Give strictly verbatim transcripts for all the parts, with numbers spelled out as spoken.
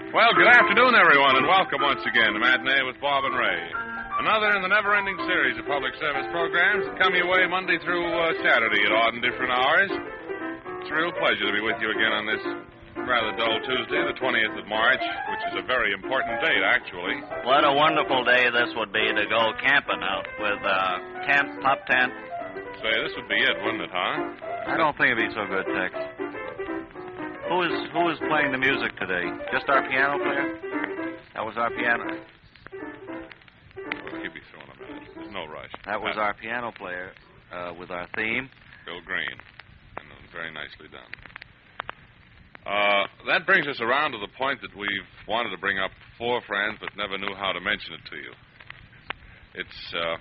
Well, good afternoon, everyone, and welcome once again to Matinee with Bob and Ray. Another in the never-ending series of public service programs that come your way Monday through uh, Saturday at odd and different hours. It's a real pleasure to be with you again on this rather dull Tuesday, the twentieth of March, which is a very important date, actually. What a wonderful day this would be to go camping out with uh, tent, pop tent. Say, this would be it, wouldn't it, huh? I don't think it'd be so good, Tex. Who is who is playing the music today? Just our piano player? That was our piano. Well, he'll be through in a minute. There's no rush. That was uh, our piano player uh, with our theme. Bill Green. And very nicely done. Uh, that brings us around to the point that we've wanted to bring up four friends but never knew how to mention it to you. It's, uh...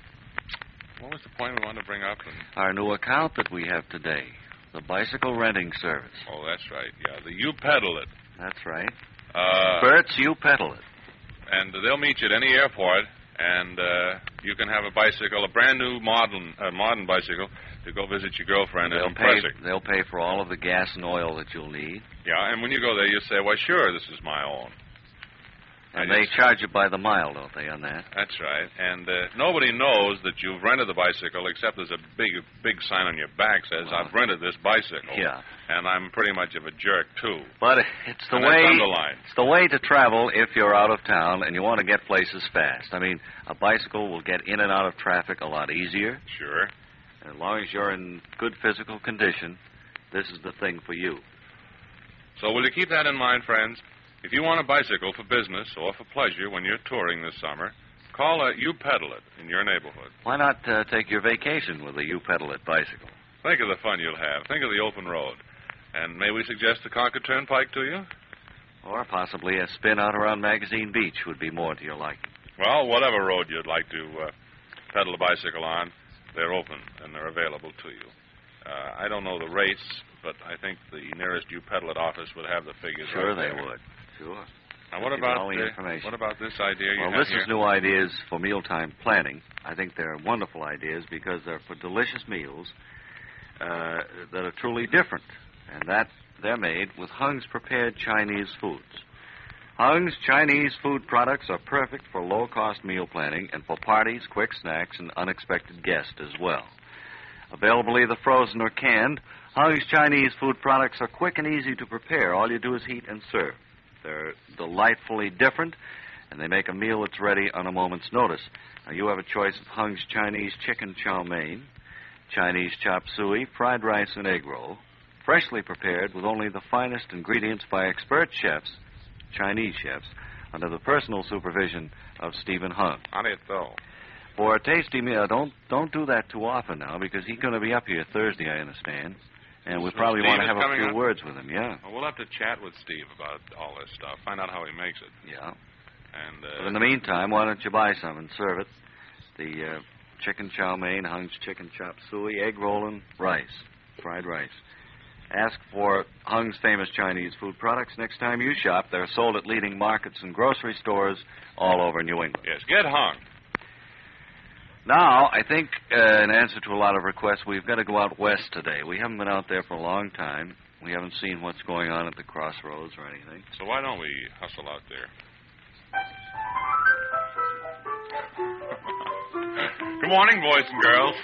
What was the point we wanted to bring up? And... Our new account that we have today. The bicycle renting service. Oh, that's right, yeah. The You Pedal It. That's right. Uh, Bert's You Pedal It. And they'll meet you at any airport, and uh, you can have a bicycle, a brand new modern uh, modern bicycle, to go visit your girlfriend and They'll impress pay, her. they'll pay for all of the gas and oil that you'll need. Yeah, and when you go there, you say, well, sure, this is my own. And And they it's- charge you by the mile, don't they, on that? That's right. And uh, nobody knows that you've rented the bicycle, except there's a big, big sign on your back says, Well, I've rented this bicycle. Yeah. And I'm pretty much of a jerk, too. But it's the And way that's underlined. it's the way to travel if you're out of town and you want to get places fast. I mean, a bicycle will get in and out of traffic a lot easier. Sure. And as long as you're in good physical condition, this is the thing for you. So will you keep that in mind, friends? If you want a bicycle for business or for pleasure when you're touring this summer, call a You Pedal It in your neighborhood. Why not uh, take your vacation with a You Pedal It bicycle? Think of the fun you'll have. Think of the open road. And may we suggest the Concord Turnpike to you? Or possibly a spin out around Magazine Beach would be more to your liking. Well, whatever road you'd like to uh, pedal a bicycle on, they're open and they're available to you. Uh, I don't know the rates, but I think the nearest You Pedal It office would have the figures. Sure, right they there. would. Sure. Now, what Give you about all the the- information. what about this idea you Well, have this here? is new ideas for mealtime planning. I think they're wonderful ideas because they're for delicious meals uh, that are truly different. And that they're made with Hung's prepared Chinese foods. Hung's Chinese food products are perfect for low-cost meal planning and for parties, quick snacks, and unexpected guests as well. Available either frozen or canned, Hung's Chinese food products are quick and easy to prepare. All you do is heat and serve. They're delightfully different, and they make a meal that's ready on a moment's notice. Now, you have a choice of Hung's Chinese chicken chow mein, Chinese chop suey, fried rice, and egg roll, freshly prepared with only the finest ingredients by expert chefs, Chinese chefs, under the personal supervision of Stephen Hung. On it, though. For a tasty meal, don't don't do that too often now, because he's going to be up here Thursday, I understand. And we So probably Steve want to is have a coming few up? words with him, yeah. Well, we'll have to chat with Steve about all this stuff, find out how he makes it. Yeah. And uh, But in the meantime, why don't you buy some and serve it? The uh, chicken chow mein, Hung's chicken chop suey, egg roll, and rice, fried rice. Ask for Hung's famous Chinese food products next time you shop. They're sold at leading markets and grocery stores all over New England. yes, get Hung. Now, I think, uh, in answer to a lot of requests, we've got to go out west today. We haven't been out there for a long time. We haven't seen what's going on at the crossroads or anything. So why don't we hustle out there? Good morning, boys and girls.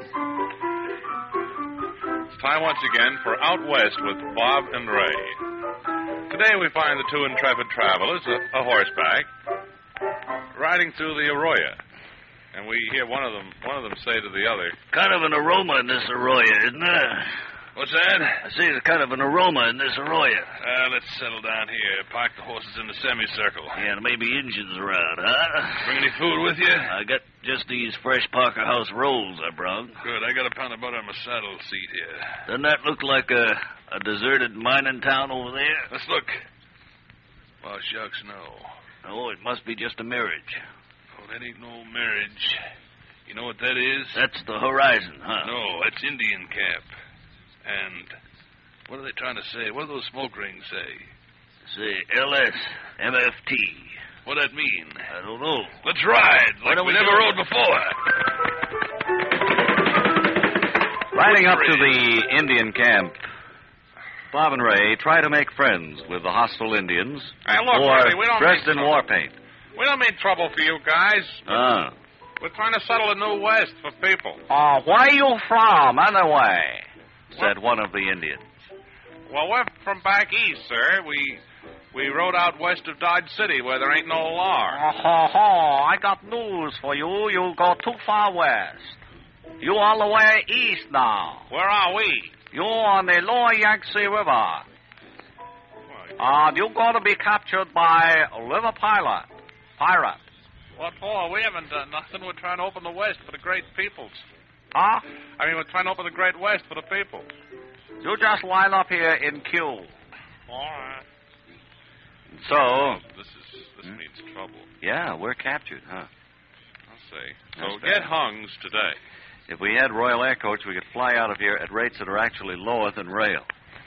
It's time once again for Out West with Bob and Ray. Today we find the two intrepid travelers, a, a horseback, riding through the Arroyo. And we hear one of them one of them say to the other, Kind of an aroma in this arroyo, isn't there? "What's that? I see there's kind of an aroma in this arroyo. Uh, let's settle down here. Park the horses in the semicircle. Yeah, and maybe Injuns around, huh? Bring any food with you? I got just these fresh Parker House rolls I brought. Good. I got a pound of butter on my saddle seat here. Doesn't that look like a, a deserted mining town over there? Let's look. Well, shucks, no. Oh, it must be just a mirage. Oh, that ain't no marriage. You know what that is? That's the horizon, huh? No, that's Indian camp. And what are they trying to say? What do those smoke rings say? Say, L S, M F T. What that mean? I don't know. Let's ride, like don't we we never do rode it? before. Riding up to the Indian camp Bob and Ray try to make friends with the hostile Indians Hey, look, who are Ray, we don't dressed mean in trouble. war paint. We don't mean trouble for you guys. Ah. We're trying to settle a new West for people. Oh, where you from, anyway? Said one of the Indians. Well, we're from back east, sir. We we rode out west of Dodge City where there ain't no law. Oh, ho, ho. I got news for you. You go too far west. You all the way east now. Where are we? You on the lower Yangtze River. Uh, you're going to be captured by a river pilot. Pirate. What for? We haven't done nothing. We're trying to open the West for the great peoples. Huh? I mean, we're trying to open the great West for the people. You just line up here in queue. All right. So, This is this Hmm? means trouble. yeah, we're captured, huh? I'll say. That's So bad. get hungs today. If we had Royal Air Coach, we could fly out of here at rates that are actually lower than rail.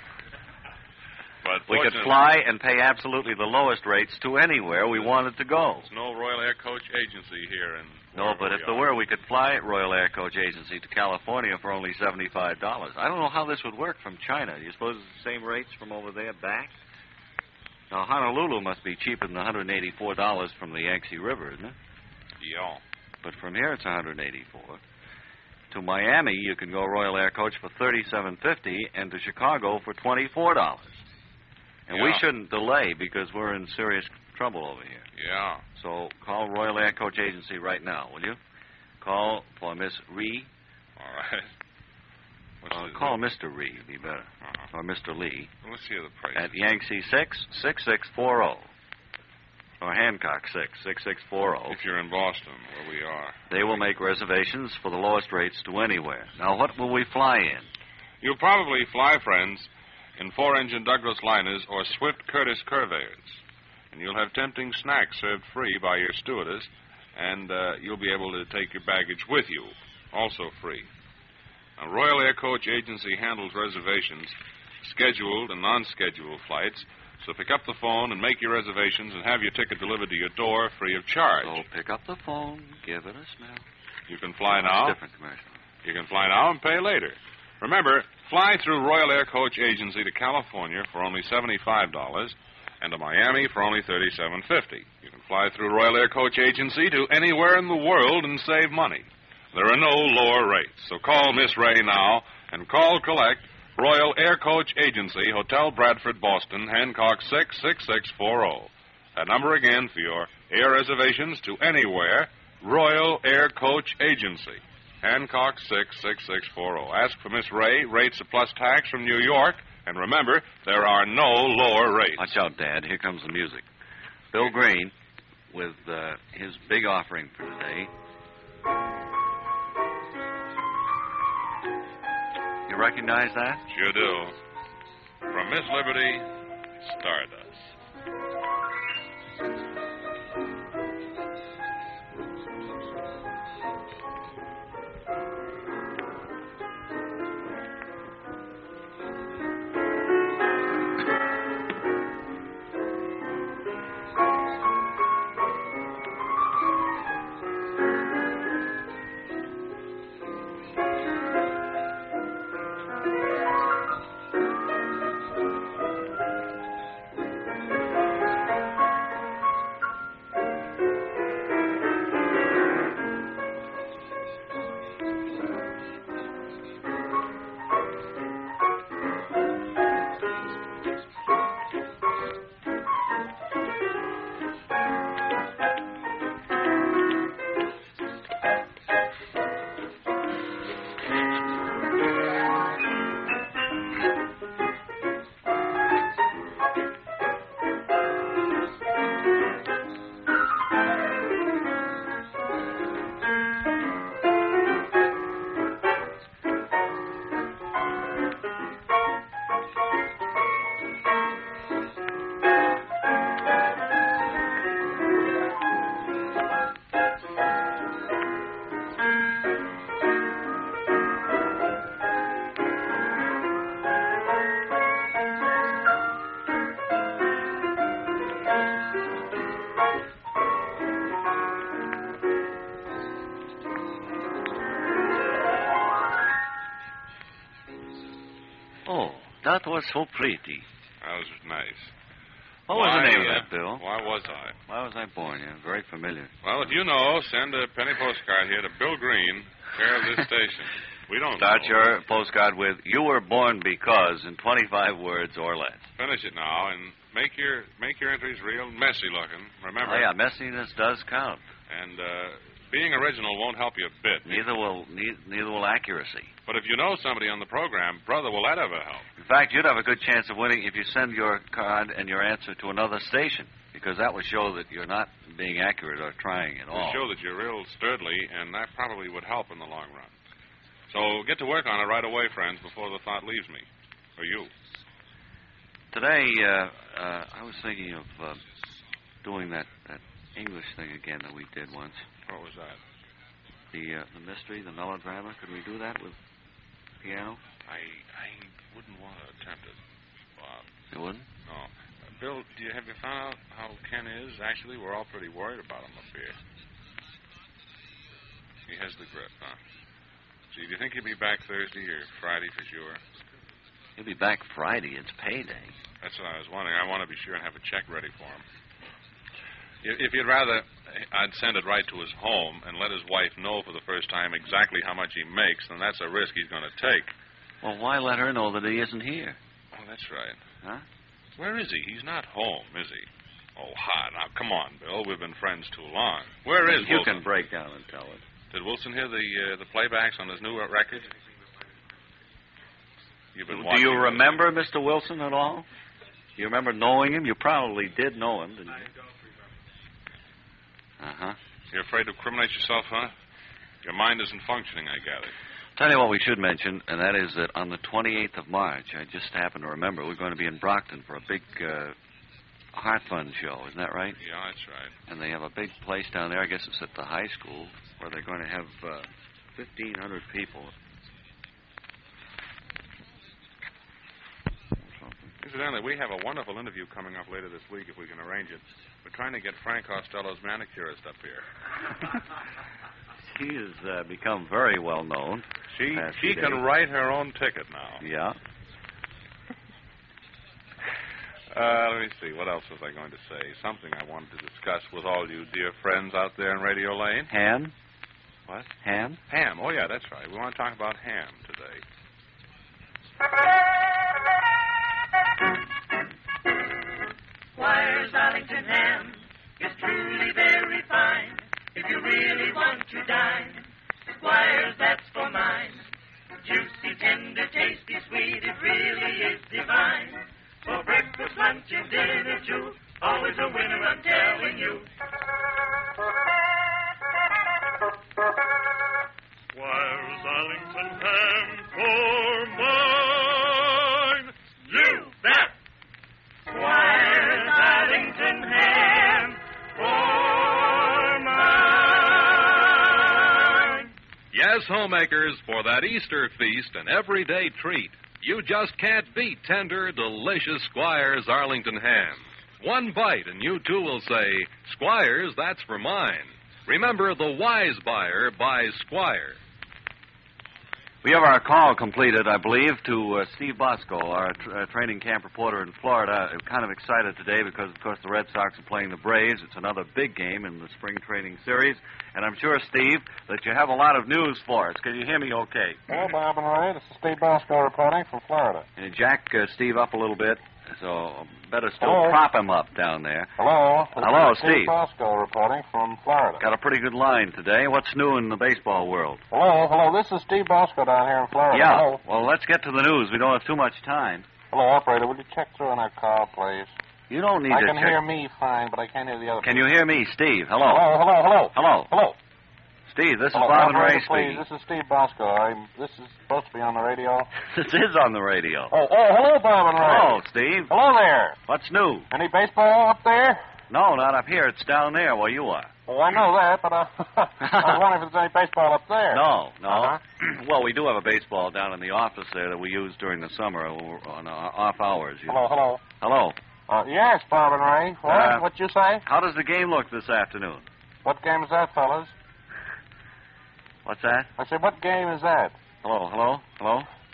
But We could fortunately, fly and pay absolutely the lowest rates to anywhere we wanted to go. There's no Royal Air Coach agency here in. No, wherever but we if there are. were, we could fly Royal Air Coach Agency to California for only seventy-five dollars. I don't know how this would work from China. Do you suppose it's the same rates from over there back? Now, Honolulu must be cheaper than one hundred eighty-four dollars from the Yangtze River, isn't it? Yeah. But from here, it's one hundred eighty-four dollars. To Miami, you can go Royal Air Coach for thirty-seven fifty, and to Chicago for twenty-four dollars. And we Yeah. shouldn't delay because we're in serious trouble over here. Yeah. So call Royal Air Coach Agency right now, will you? Call for Miss Ree. All right. What's Uh, the- call Mister Ree, would be better. Uh-huh. Or Mister Lee. Let's hear the price. At Yangtze six, six six four zero. Or Hancock six, six six four zero. If you're in Boston, where we are. They will make reservations for the lowest rates to anywhere. Now, what will we fly in? You'll probably fly, friends, in four-engine Douglas liners or Swift Curtis Curveyors. And you'll have tempting snacks served free by your stewardess, and uh, you'll be able to take your baggage with you, also free. Now, Royal Air Coach Agency handles reservations, scheduled and non-scheduled flights, so pick up the phone and make your reservations and have your ticket delivered to your door free of charge. So pick up the phone, give it a smell. You can fly That's now. different commercial. You can fly now and pay later. Remember, fly through Royal Air Coach Agency to California for only seventy-five dollars and to Miami for only thirty-seven fifty. You can fly through Royal Air Coach Agency to anywhere in the world and save money. There are no lower rates, so call Miss Ray now and call collect Royal Air Coach Agency, Hotel Bradford, Boston, Hancock six six six four zero. That number again for your air reservations to anywhere, Royal Air Coach Agency, Hancock six six six four zero. Ask for Miss Ray, rates plus tax from New York, and remember, there are no lower rates. Watch out, Dad. Here comes the music. Bill Green with uh, his big offering for today. You recognize that? Sure do. From Miss Liberty, Stardust. That was so pretty. That was nice. What was why, the name of uh, that, Bill? Why was I? Why was I born? Yeah, very familiar. Well, if you know, send a penny postcard here to Bill Green, care of this station. We don't Start know. your postcard with, you were born because, in twenty-five words or less. Finish it now and make your make your entries real messy looking. Remember? Oh, yeah, messiness does count. And uh, being original won't help you a bit. Neither will ne- neither will accuracy. But if you know somebody on the program, brother, will that ever help? In fact, you'd have a good chance of winning if you send your card and your answer to another station, because that would show that you're not being accurate or trying at all. It'll show that you're real sturdily, and that probably would help in the long run. So get to work on it right away, friends, before the thought leaves me. Or you. Today, uh, uh, I was thinking of uh, doing that, that English thing again that we did once. What was that? The uh, the mystery, the melodrama. Could we do that with piano? I I wouldn't want to attempt it, Bob. You wouldn't? No. Uh, Bill, do you, have you found out how Ken is? Actually, we're all pretty worried about him up here. He has the grip, huh? Gee, do you think he'll be back Thursday or Friday for sure? He'll be back Friday. It's payday. That's what I was wondering. I want to be sure and have a check ready for him. If you'd rather, I'd send it right to his home and let his wife know for the first time exactly how much he makes, then that's a risk he's going to take. Well, why let her know that he isn't here? Oh, that's right. Huh? Where is he? He's not home, is he? Oh, ha, now, come on, Bill. We've been friends too long. Where is You Wilson? can break down and tell us. Did Wilson hear the uh, the playbacks on his new record? You've been Do you watching remember Mister Wilson at all? You remember knowing him? You probably did know him, didn't you? Uh-huh. You're afraid to incriminate yourself, huh? Your mind isn't functioning, I gather. Tell you what we should mention, and that is that on the twenty-eighth of March, I just happened to remember, we're going to be in Brockton for a big uh, Heart Fund show. Isn't that right? Yeah, that's right. And they have a big place down there, I guess it's at the high school, where they're going to have uh, fifteen hundred people. Incidentally, we have a wonderful interview coming up later this week if we can arrange it. We're trying to get Frank Costello's manicurist up here. She has uh, become very well known. She past she few can days. write her own ticket now. Yeah. Uh, let me see. What else was I going to say? Something I wanted to discuss with all you dear friends out there in Radio Lane. Ham? What? Ham? Ham. Oh, yeah, that's right. We want to talk about ham today. Squire's Arlington ham is truly very fine. If you really want to dine, Squire's, that's for mine. Juicy, tender, tasty, sweet, it really is divine. For breakfast, lunch, and dinner, too. Always a winner, I'm telling you. Squire's Arlington ham for mine. You bet. Squire's Arlington ham for mine. Yes, homemakers, for that Easter feast, an everyday treat. You just can't beat tender, delicious Squire's Arlington ham. One bite and you too will say, Squire's, that's for mine. Remember, the wise buyer buys Squire. We have our call completed, I believe, to uh, Steve Bosco, our tr- uh, training camp reporter in Florida. I'm kind of excited today because, of course, the Red Sox are playing the Braves. It's another big game in the spring training series. And I'm sure, Steve, that you have a lot of news for us. Can you hear me okay? Well, Bob and Ray, this is Steve Bosco reporting from Florida. Can you jack uh, Steve up a little bit? So better still Hello? prop him up down there. Hello. This Hello, is Steve. Bosco reporting from Florida. Got a pretty good line today. What's new in the baseball world? Hello, hello. This is Steve Bosco down here in Florida. Yeah. Hello. Well, let's get to the news. We don't have too much time. Hello, operator. Would you check through on that call, please? You don't need I to can check. hear me fine, but I can't hear the other. Can you hear me, Steve? Hello. Hello, hello, hello. Hello. Hello. Steve, this hello. is Bob and Ray operator, please. speaking. This is Steve Bosco. I'm, this is supposed to be on the radio. This is on the radio. Oh, oh, hello, Bob and Ray. Hello, Steve. Hello there. What's new? Any baseball up there? No, not up here. It's down there where you are. Oh, I know that, but uh, I was wondering if there's any baseball up there. No, no. Uh-huh. Well, we do have a baseball down in the office there that we use during the summer on uh, off hours. You Hello, hello. Hello. Uh, yes, Bob and Ray. What? Uh, What'd you say? How does the game look this afternoon? What game is that, fellas? What's that? I said, what game is that? Hello, hello, hello.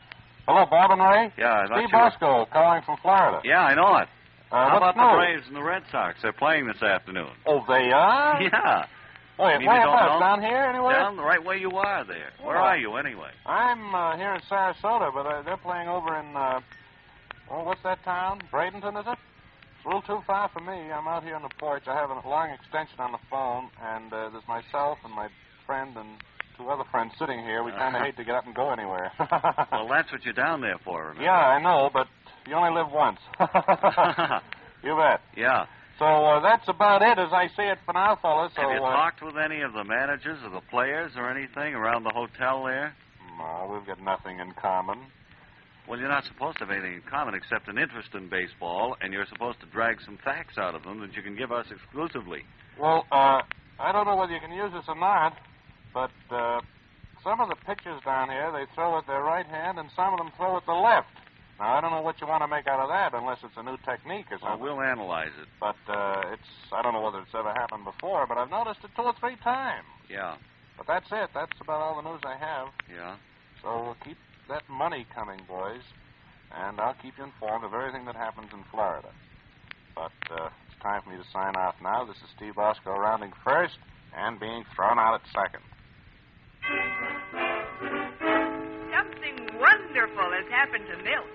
Hello, Bob and Ray? Yeah, I thought Steve you were- Bosco calling from Florida. Yeah, I know it. Uh, How what's about the new? Braves and the Red Sox? They're playing this afternoon. Oh, they are? Yeah. Wait, Maybe where you don't about? know? Down here anywhere? Down the right way you are there. Where Oh. are you, anyway? I'm uh, here in Sarasota, but uh, they're playing over in, uh, oh, what's that town? Bradenton, is it? It's a little too far for me. I'm out here on the porch. I have a long extension on the phone, and uh, there's myself and my friend and two other friends sitting here. We kind of hate to get up and go anywhere. Well, that's what you're down there for, remember? Yeah, I know, but you only live once. You bet. Yeah. So uh, that's about it as I see it for now, fellas. So, Have you uh, talked with any of the managers or the players or anything around the hotel there? no, we've got nothing in common. Well, you're not supposed to have anything in common except an interest in baseball, and you're supposed to drag some facts out of them that you can give us exclusively. Well, uh, I don't know whether you can use this or not, but uh, some of the pitchers down here, they throw with their right hand, and some of them throw with the left. Now, I don't know what you want to make out of that, unless it's a new technique or Well, something. we'll analyze it. But uh, it's, I don't know whether it's ever happened before, but I've noticed it two or three times. Yeah, But that's it. That's about all the news I have. yeah. So keep that money coming, boys, and I'll keep you informed of everything that happens in Florida. But uh, it's time for me to sign off now. This is Steve Bosco rounding first and being thrown out at second. Something wonderful has happened to milk.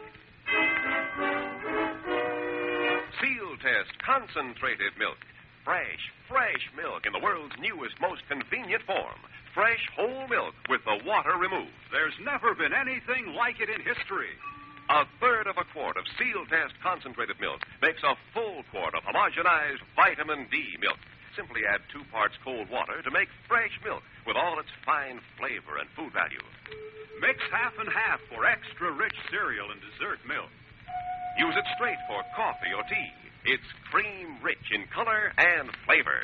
Seal Test Concentrated Milk. Fresh, fresh milk in the world's newest, most convenient form. Fresh whole milk with the water removed. There's never been anything like it in history. A third of a quart of Seal Test Concentrated Milk makes a full quart of homogenized vitamin D milk. Simply add two parts cold water to make fresh milk with all its fine flavor and food value. Mix half and half for extra rich cereal and dessert milk. Use it straight for coffee or tea. It's cream-rich in color and flavor.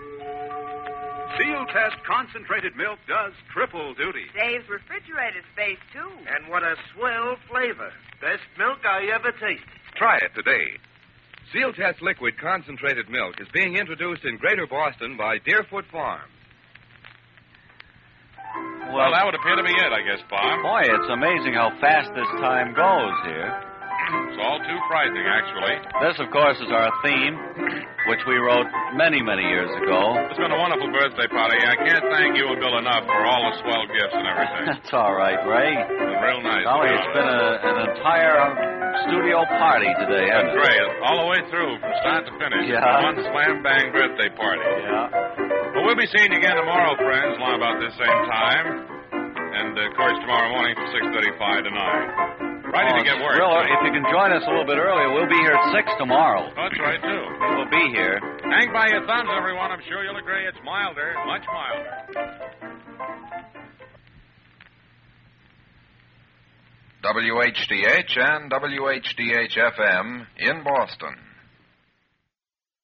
Seal Test Concentrated Milk does triple duty. Saves refrigerator space, too. And what a swell flavor. Best milk I ever tasted. Try it today. Seal Test Liquid Concentrated Milk is being introduced in Greater Boston by Deerfoot Farms. Well, that would appear to be it, I guess, Bob. Boy, it's amazing how fast this time goes here. It's all too frightening, actually. This, of course, is our theme, which we wrote many, many years ago. It's been a wonderful birthday party. I can't thank you and Bill enough for all the swell gifts and everything. That's all right, Ray. It's been real nice. Golly, it's been a, an entire studio party today, hasn't it? Great. All the way through, from start to finish. Yeah. One slam-bang birthday party. Yeah. Well, we'll be seeing you again tomorrow, friends, along about this same time. And, uh, of course, tomorrow morning from six thirty-five to nine. Ready Oh, to get work. Real, if you can join us a little bit earlier, we'll be here at six tomorrow. That's right, too. We'll be here. Hang by your thumbs, everyone. I'm sure you'll agree it's milder, much milder. W H D H and W H D H F M in Boston.